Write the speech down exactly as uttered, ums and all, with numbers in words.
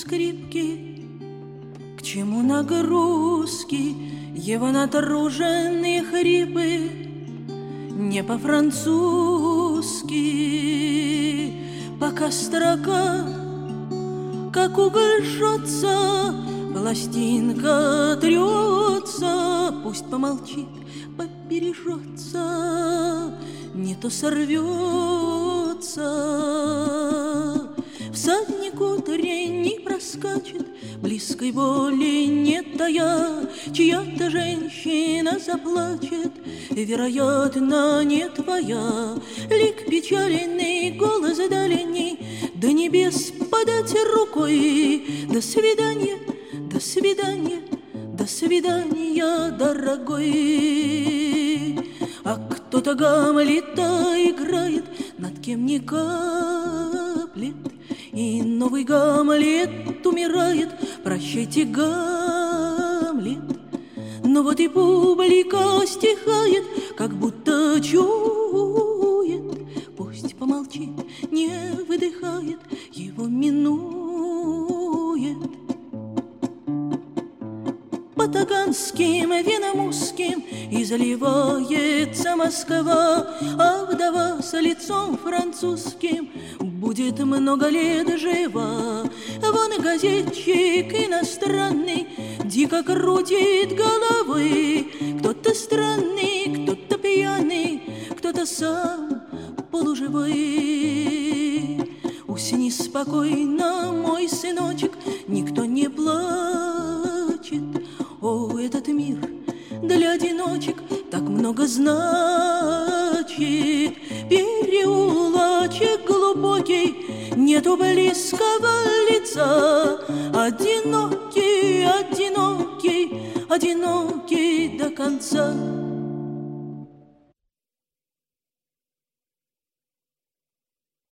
скрипки? К чему нагрузки, его натруженные хрипы? Не по-французски, пока строка, как уголь жжется, пластинка трется. Пусть помолчит, побережется, не то сорвется. Всадник утренний проскачет, близкой боли не тая, чья-то женщина заплачет, вероятно, не твоя. Лик печальный, голос дальний, до небес подать рукой. До свидания, до свидания, до свидания, дорогой. А кто-то Гамлета играет, над кем не каплет, и новый Гамлет умирает. Прощайте, Гамлет. Но вот и публика стихает, как будто чует. Пусть помолчит, не выдыхает, его минует. По таганским венам узким изливается Москва, а вдова с лицом французским будет много лет жива. Вон и газетчик иностранный дико крутит головы. Кто-то странный, кто-то пьяный, кто-то сам полуживой. Усни спокойно, мой сыночек, никто не плачет. О, этот мир для одиночек так много значит. Переулочек глубокий, нету близкого лица. Одинокий, одинокий, одинокий до конца.